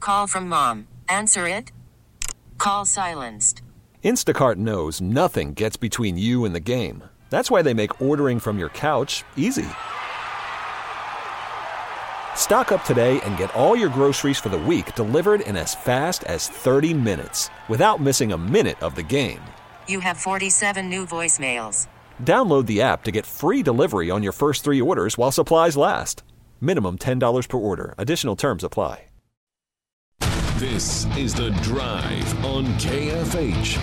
Call from mom. Answer it. Call silenced. Instacart knows nothing gets between you and the game. That's why they make ordering from your couch easy. Stock up today and get all your groceries for the week delivered in as fast as 30 minutes without missing a minute of the game. You have 47 new voicemails. Download the app to get free delivery on your first 3 orders while supplies last. Minimum $10 per order. Additional terms apply. This is The Drive on KFH.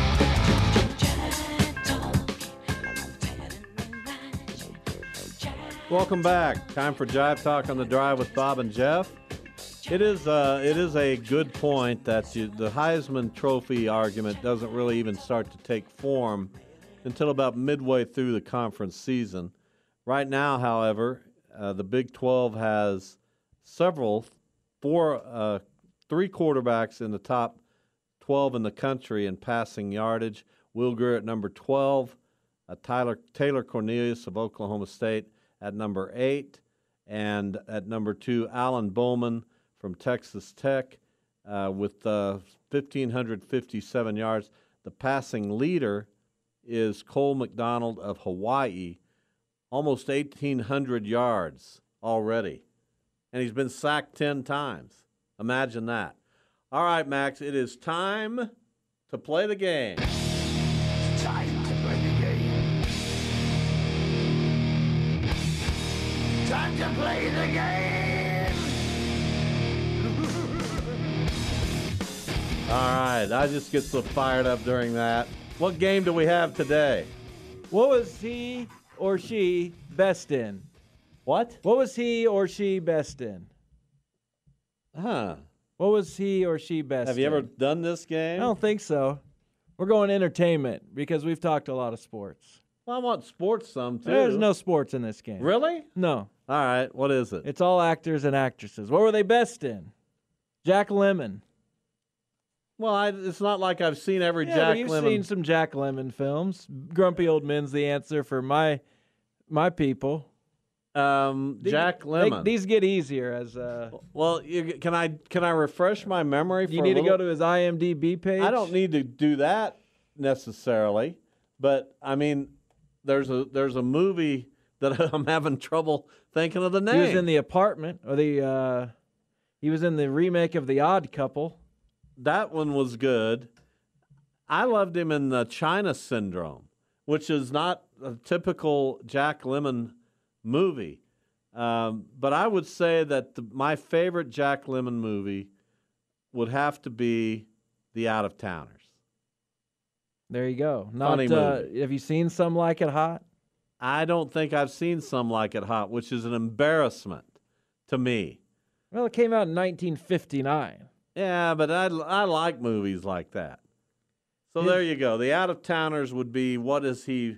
Welcome back. Time for Jive Talk on The Drive with Bob and Jeff. It is a good point that the Heisman Trophy argument doesn't really even start to take form until about midway through the conference season. Right now, however, the Big 12 has three quarterbacks in the top 12 in the country in passing yardage. Will Grier at number 12, Taylor Cornelius of Oklahoma State at number 8, and at number 2, Alan Bowman from Texas Tech with 1,557 yards. The passing leader is Cole McDonald of Hawaii, almost 1,800 yards already. And he's been sacked 10 times. Imagine that. All right, Max, it is time to play the game. Time to play the game. Time to play the game. All right, I just get so fired up during that. What game do we have today? What was he or she best in? What? What was he or she best in? Huh. What was he or she best in? Have you ever done this game? I don't think so. We're going entertainment because we've talked a lot of sports. Well, I want sports some, too. There's no sports in this game. Really? No. All right, what is it? It's all actors and actresses. What were they best in? Jack Lemmon. Well, it's not like I've seen every Yeah, Jack but you've Lemmon. seen some Jack Lemmon films. Grumpy Old Men's the answer for my people. Jack Lemmon. These get easier as. Well, can I refresh my memory? You need to go to his IMDb page. I don't need to do that necessarily, but I mean, there's a movie that I'm having trouble thinking of the name. He was in The Apartment, or he was in the remake of The Odd Couple. That one was good. I loved him in the China Syndrome, which is not a typical Jack Lemmon movie. But I would say that my favorite Jack Lemmon movie would have to be The Out of Towners. There you go. Funny movie. Have you seen Some Like It Hot? I don't think I've seen Some Like It Hot, which is an embarrassment to me. Well, it came out in 1959. Yeah, but I like movies like that. So there you go. The Out of Towners would be what is he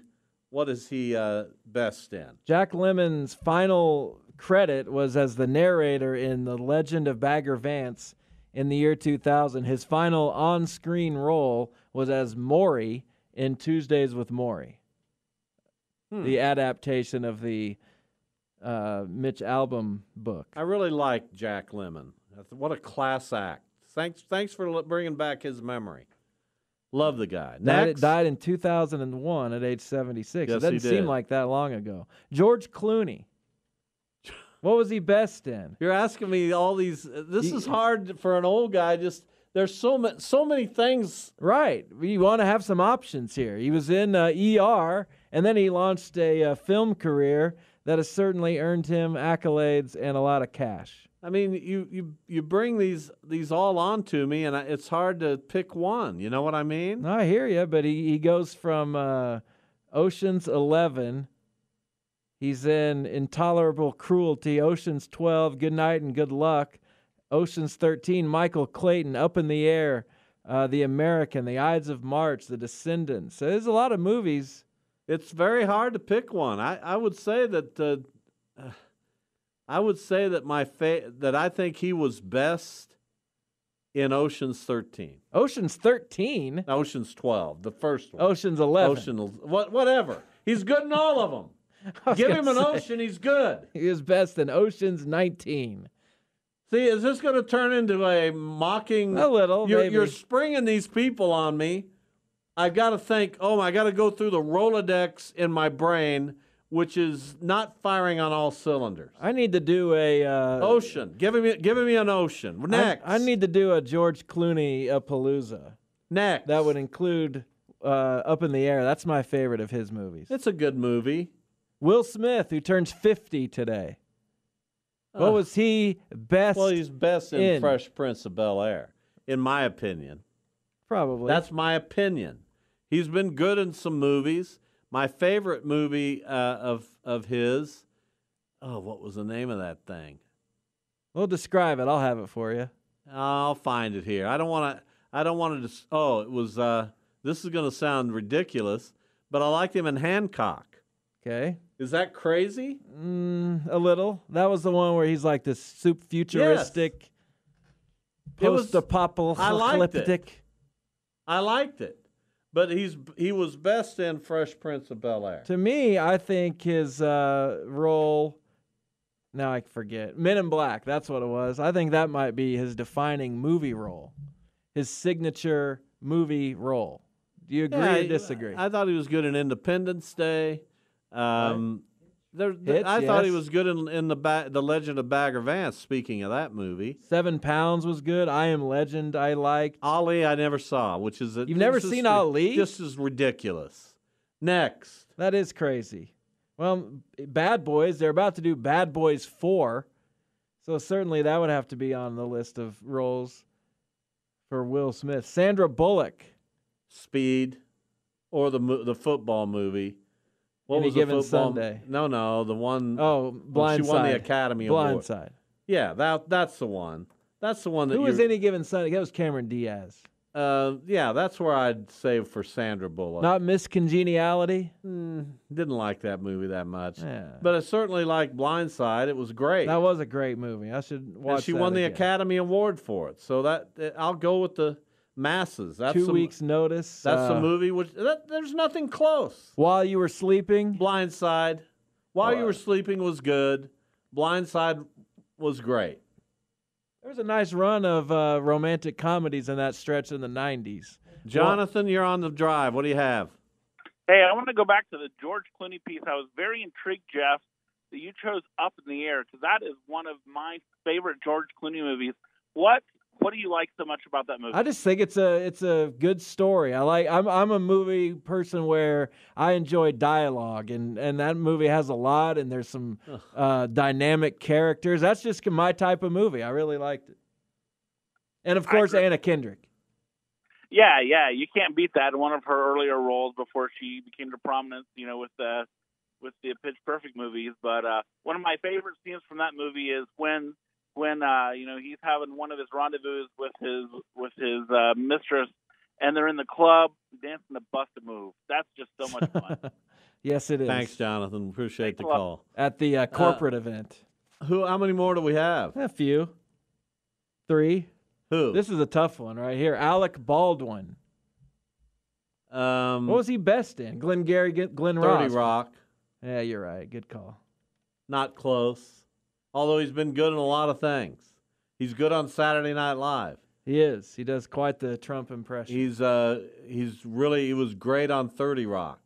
best in? Jack Lemmon's final credit was as the narrator in The Legend of Bagger Vance in the year 2000. His final on-screen role was as Maury in Tuesdays with Maury, the adaptation of the Mitch Albom book. I really like Jack Lemmon. What a class act. Thanks for bringing back his memory. Love the guy. Next. Died in 2001 at age 76. Yes, it doesn't he seem did. like that long ago. George Clooney. What was he best in? You're asking me all these. This is hard for an old guy. Just there's so many things. Right. We want to have some options here. He was in ER, and then he launched a film career that has certainly earned him accolades and a lot of cash. I mean, you bring these all onto me, and it's hard to pick one. You know what I mean? I hear you, but he goes from Ocean's 11. He's in Intolerable Cruelty, Ocean's 12, Good Night and Good Luck, Ocean's 13, Michael Clayton, Up in the Air, The American, The Ides of March, The Descendants. So there's a lot of movies. It's very hard to pick one. I would say that that I think he was best in Ocean's 13. Ocean's 13? Ocean's 12, the first one. Ocean's 11. Whatever. He's good in all of them. Give him an ocean, he's good. He was best in Ocean's 19. See, is this going to turn into a mocking? A little, maybe. You're springing these people on me. I've got to think, I got to go through the Rolodex in my brain, which is not firing on all cylinders. I need to do a Ocean. Giving me an ocean. Next. I need to do a George Clooney Palooza. Next. That would include Up in the Air. That's my favorite of his movies. It's a good movie. Will Smith, who turns 50 today. What was he best? Well, he's best in Fresh Prince of Bel-Air, in my opinion. Probably. That's my opinion. He's been good in some movies. My favorite movie of his, what was the name of that thing? Well, describe it. I'll have it for you. I'll find it here. I don't want to. Oh, it was. This is going to sound ridiculous, but I liked him in Hancock. Okay. Is that crazy? A little. That was the one where he's like this futuristic, post-apocalyptic. I liked it. But he was best in Fresh Prince of Bel-Air. To me, I think his role, now I forget, Men in Black, that's what it was. I think that might be his defining movie role, his signature movie role. Do you agree or disagree? I thought he was good in Independence Day. I Hits, thought he yes. was good in the Legend of Bagger Vance. Speaking of that movie, 7 Pounds was good. I Am Legend I liked. Ali I never saw, which is You've never seen Ali? Just as ridiculous. Next, That is crazy. Well, Bad Boys, they're about to do Bad Boys 4. So certainly that would have to be on the list of roles for Will Smith. Sandra Bullock. Speed, or the football movie. What Any was the Given football? Sunday. No, the one. Oh, when Blindside. she won the Academy Award. Blindside. Yeah, that's the one. That's the one that Who was Any Given Sunday? That was Cameron Diaz. Yeah, that's where I'd say for Sandra Bullock. Not Miss Congeniality? Didn't like that movie that much. Yeah. But I certainly liked Blindside. It was great. That was a great movie. I should watch and she that won the again. Academy Award for it. So I'll go with the masses. That's 2 weeks' notice. That's the movie. There's nothing close. While You Were Sleeping. Blindside. While You Were Sleeping was good. Blindside was great. There was a nice run of romantic comedies in that stretch in the 90s. Jonathan, you're on the drive. What do you have? Hey, I want to go back to the George Clooney piece. I was very intrigued, Jeff, that you chose Up in the Air, because that is one of my favorite George Clooney movies. What do you like so much about that movie? I just think it's a good story. I'm a movie person where I enjoy dialogue, and that movie has a lot, and there's some dynamic characters. That's just my type of movie. I really liked it. And of course, Anna Kendrick. Yeah, you can't beat that. One of her earlier roles before she became to prominence, with the Pitch Perfect movies. But one of my favorite scenes from that movie is when he's having one of his rendezvous with his mistress, and they're in the club dancing the Bust a Move. That's just so much fun. Yes, it is. Thanks, Jonathan. Appreciate Thanks the a lot. call. At the corporate event. How many more do we have? A few. 3. Who? This is a tough one right here. Alec Baldwin. What was he best in? Glengarry Glen Ross. 30 Rock. Yeah, you're right. Good call. Not close. Although he's been good in a lot of things. He's good on Saturday Night Live. He is. He does quite the Trump impression. He was great on 30 Rock.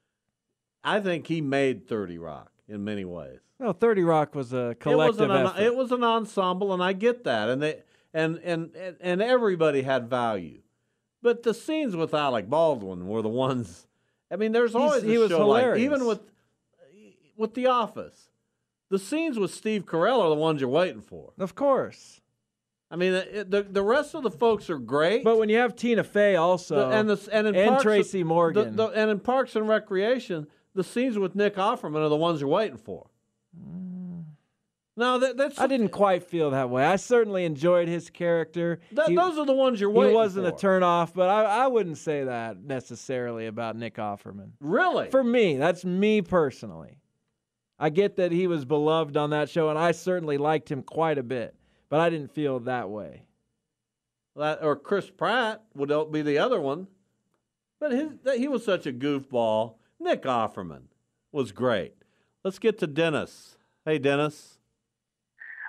I think he made 30 Rock in many ways. No, 30 Rock was a collective effort. It was an ensemble, and I get that. And everybody had value. But the scenes with Alec Baldwin were the ones. I mean, there's always he a was show hilarious. like even with The Office. The scenes with Steve Carell are the ones you're waiting for. Of course. I mean, the rest of the folks are great. But when you have Tina Fey also and Parks, Tracy Morgan. and in Parks and Recreation, the scenes with Nick Offerman are the ones you're waiting for. No, that's. I didn't quite feel that way. I certainly enjoyed his character. Those are the ones you're waiting for. He wasn't a turnoff, but I wouldn't say that necessarily about Nick Offerman. Really? For me, that's me personally. I get that he was beloved on that show, and I certainly liked him quite a bit, but I didn't feel that way. Or Chris Pratt would be the other one. But he was such a goofball. Nick Offerman was great. Let's get to Dennis. Hey, Dennis.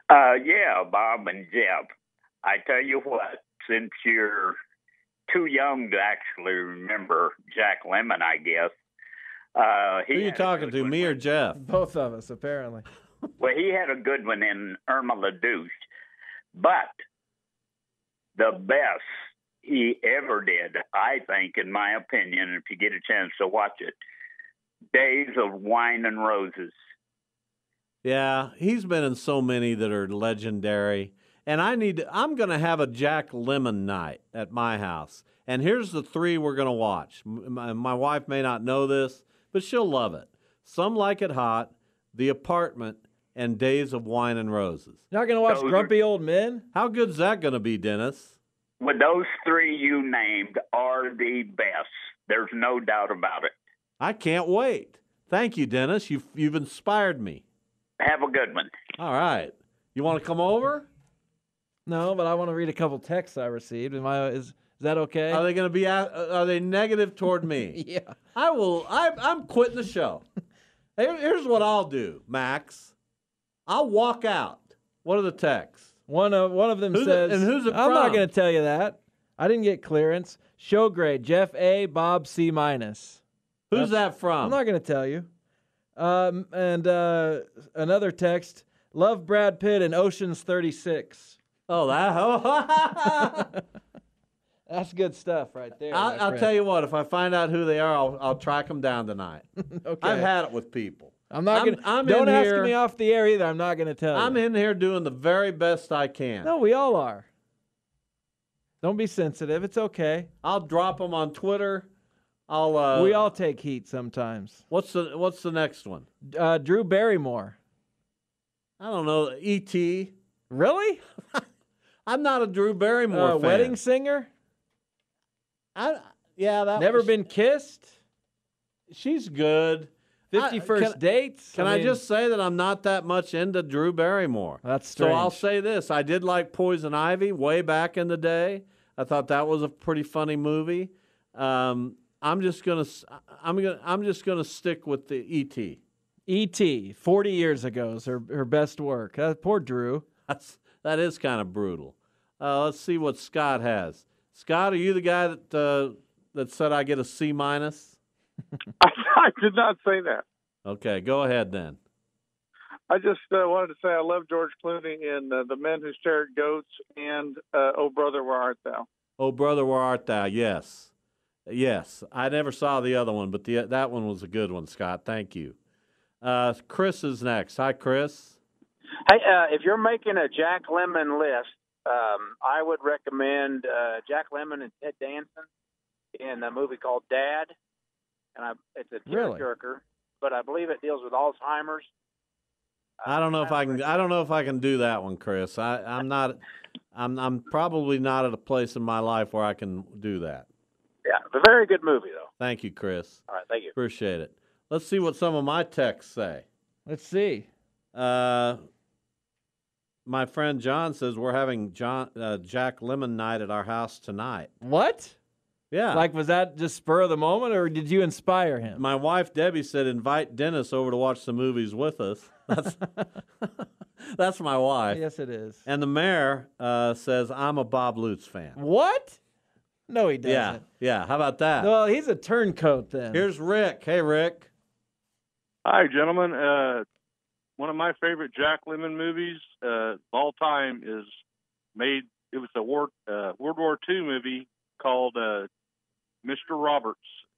Yeah, Bob and Jeff. I tell you what, since you're too young to actually remember Jack Lemmon, I guess. Who are you talking to, me or Jeff? Both of us, apparently. Well, he had a good one in Irma la Douce, but the best he ever did, I think, in my opinion, if you get a chance to watch it, Days of Wine and Roses. Yeah, he's been in so many that are legendary. And I'm going to have a Jack Lemmon night at my house. And here's the 3 we're going to watch. My wife may not know this, but she'll love it. Some Like It Hot, The Apartment, and Days of Wine and Roses. You're not going to watch Grumpy Old Men? How good's that going to be, Dennis? Well, those 3 you named are the best. There's no doubt about it. I can't wait. Thank you, Dennis. You've inspired me. Have a good one. All right. You want to come over? No, but I want to read a couple texts I received. Is that okay? Are they going to be? Are they negative toward me? Yeah. I will. I'm quitting the show. Here's what I'll do, Max. I'll walk out. What are the texts? One of them says, and who's it I'm from? not going to tell you that. I didn't get clearance. Show grade, Jeff A, Bob C minus. Who's that from? I'm not going to tell you. And another text, love Brad Pitt in Ocean's 36. Oh, that's good stuff right there. I'll tell you what. If I find out who they are, I'll track them down tonight. Okay. I've had it with people. I'm not going to. Don't ask me off the air either. I'm not going to tell you. I'm in here doing the very best I can. No, we all are. Don't be sensitive. It's okay. I'll drop them on Twitter. We all take heat sometimes. What's the next one? Drew Barrymore. I don't know. E.T. Really? I'm not a Drew Barrymore fan. Wedding Singer? Never been kissed? She's good. 51st Dates? Can I just say that I'm not that much into Drew Barrymore? That's strange. So I'll say this. I did like Poison Ivy way back in the day. I thought that was a pretty funny movie. I'm just gonna stick with the E.T. E.T. 40 years ago is her best work. Poor Drew. That is kind of brutal. Let's see what Scott has. Scott, are you the guy that said I get a C minus? I did not say that. Okay, go ahead then. I just wanted to say I love George Clooney in The Men Who Stare at Goats and Oh Brother, Where Art Thou? Oh Brother, Where Art Thou? Yes. Yes. I never saw the other one, but that one was a good one, Scott. Thank you. Chris is next. Hi, Chris. Hey, if you're making a Jack Lemmon list, I would recommend Jack Lemmon and Ted Danson in a movie called Dad. And it's a tearjerker, but I believe it deals with Alzheimer's. I don't know if I can do that one, Chris. I'm not. I'm probably not at a place in my life where I can do that. Yeah, it's a very good movie, though. Thank you, Chris. All right, thank you. Appreciate it. Let's see what some of my texts say. Let's see. My friend John says we're having Jack Lemmon night at our house tonight. What? Yeah. Like, was that just spur of the moment, or did you inspire him? My wife, Debbie, said invite Dennis over to watch the movies with us. That's my wife. Yes, it is. And the mayor says I'm a Bob Lutz fan. What? No, he doesn't. Yeah. How about that? Well, he's a turncoat then. Here's Rick. Hey, Rick. Hi, gentlemen. One of my favorite Jack Lemmon movies of all time is made. It was a World War II movie called Mr. Roberts.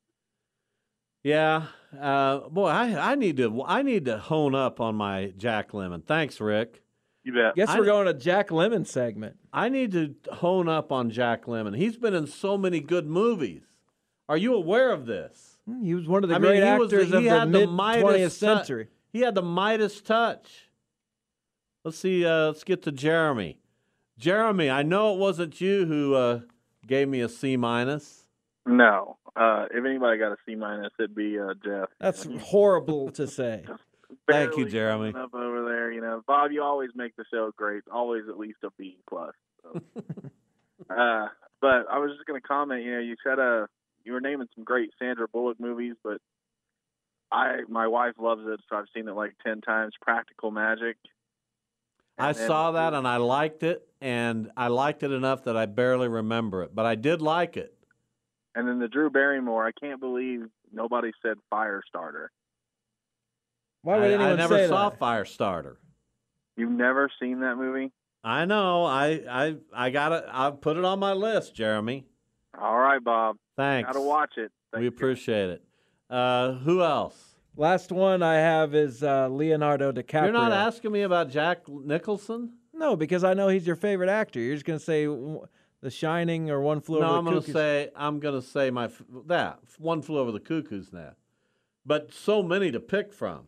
Yeah, boy, I need to hone up on my Jack Lemmon. Thanks, Rick. You bet. Guess we're going to Jack Lemmon segment. I need to hone up on Jack Lemmon. He's been in so many good movies. Are you aware of this? He was one of the great actors of the mid-20th century. He had the Midas touch. Let's see. Let's get to Jeremy. Jeremy, I know it wasn't you who gave me a C minus. No. If anybody got a C minus, it'd be Jeff. That's horrible to say. Thank you, Jeremy. Up over there, Bob, you always make the show great. Always at least a B plus. So. But I was just going to comment. You said you were naming some great Sandra Bullock movies, but my wife loves it, so I've seen it like 10 times. Practical Magic. I saw that and I liked it, and I liked it enough that I barely remember it, but I did like it. And then the Drew Barrymore, I can't believe nobody said Firestarter. Why would anyone I never say saw that? Firestarter. You've never seen that movie? I know. I got it. I'll put it on my list, Jeremy. All right, Bob. Thanks. Got to watch it. We appreciate it. Who else? Last one I have is Leonardo DiCaprio. You're not asking me about Jack Nicholson? No, because I know he's your favorite actor. You're just going to say The Shining or One Flew Over the Cuckoo's Nest. I'm going to say One Flew Over the Cuckoo's Nest. But so many to pick from.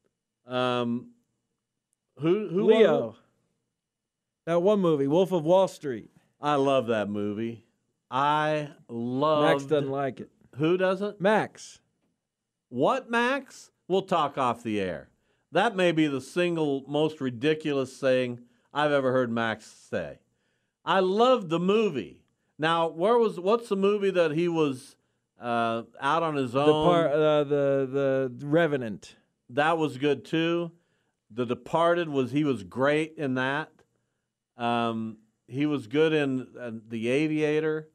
Who Leo. That one movie, Wolf of Wall Street. I love that movie. Max doesn't like it. Who doesn't? Max. What, Max? We'll talk off the air. That may be the single most ridiculous thing I've ever heard Max say. I loved the movie. Now, what's the movie that he was out on his own? The Revenant. That was good too. The Departed he was great in that. He was good in The Aviator.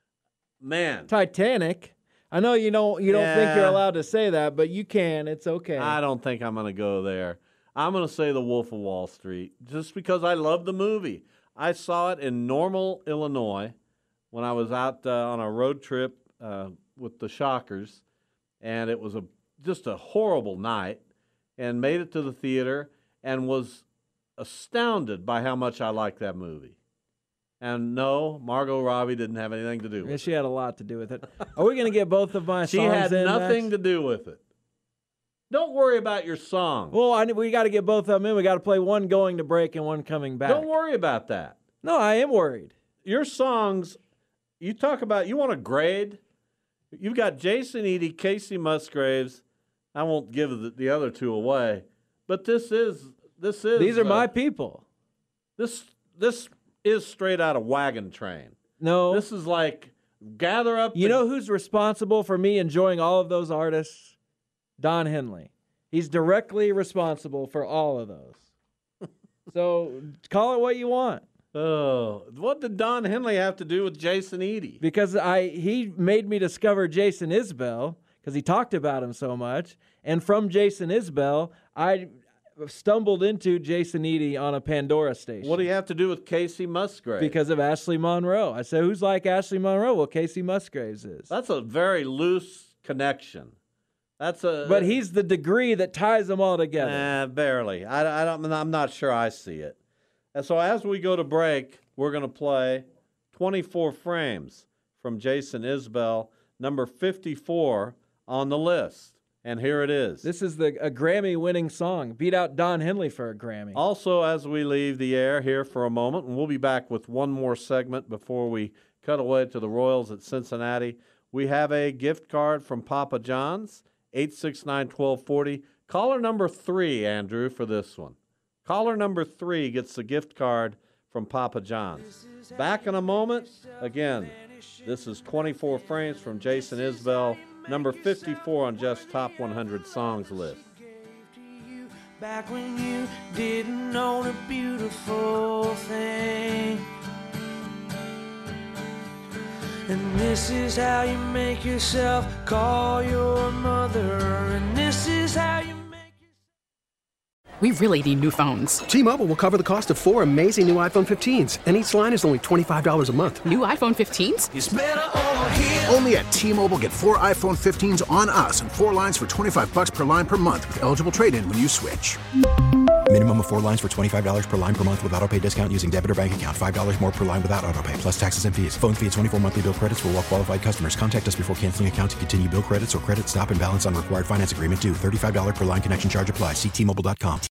Man, Titanic. I know you don't think you're allowed to say that, but you can. It's okay. I don't think I'm going to go there. I'm going to say The Wolf of Wall Street just because I love the movie. I saw it in Normal, Illinois when I was out on a road trip with the Shockers, and it was just a horrible night, and made it to the theater and was astounded by how much I liked that movie. And no, Margot Robbie didn't have anything to do with it. She had a lot to do with it. Are we going to get both of my songs in, She had nothing Max? to do with it. Don't worry about your song. Well, we got to get both of them in. We got to play one going to break and one coming back. Don't worry about that. No, I am worried. Your songs, you want a grade? You've got Jason Eady, Casey Musgraves. I won't give the other two away, but this is. These are my people. This is straight out of Wagon Train. No. This is like gather up. You know who's responsible for me enjoying all of those artists? Don Henley. He's directly responsible for all of those. So call it what you want. Oh, what did Don Henley have to do with Jason Eady? Because he made me discover Jason Isbell because he talked about him so much. And from Jason Isbell, I stumbled into Jason Eady on a Pandora station. What do you have to do with Casey Musgraves? Because of Ashley Monroe. I said, who's like Ashley Monroe? Well, Casey Musgraves is. That's a very loose connection. But he's the degree that ties them all together. Barely. I'm not sure I see it. And so as we go to break, we're going to play 24 Frames from Jason Isbell, number 54 on the list. And here it is. This is a Grammy-winning song. Beat out Don Henley for a Grammy. Also, as we leave the air here for a moment, and we'll be back with one more segment before we cut away to the Royals at Cincinnati, we have a gift card from Papa John's, 869-1240. Caller number 3, Andrew, for this one. Caller number 3 gets the gift card from Papa John's. Back in a moment. Again, this is 24 Frames from Jason Isbell, number 54 on Jeff's Top 100 Songs list. Back when you didn't own a beautiful thing. And this is how you make yourself call your mother. And this is how you We really need new phones. T-Mobile will cover the cost of 4 amazing new iPhone 15s, and each line is only $25 a month. New iPhone 15s? It's better over here. Only at T-Mobile, get 4 iPhone 15s on us and 4 lines for $25 per line per month with eligible trade-in when you switch. Minimum of 4 lines for $25 per line per month with autopay discount using debit or bank account. $5 more per line without autopay, plus taxes and fees. Phone fee at 24 monthly bill credits for well-qualified customers. Contact us before canceling account to continue bill credits or credit stop and balance on required finance agreement due. $35 per line connection charge applies. See T-Mobile.com.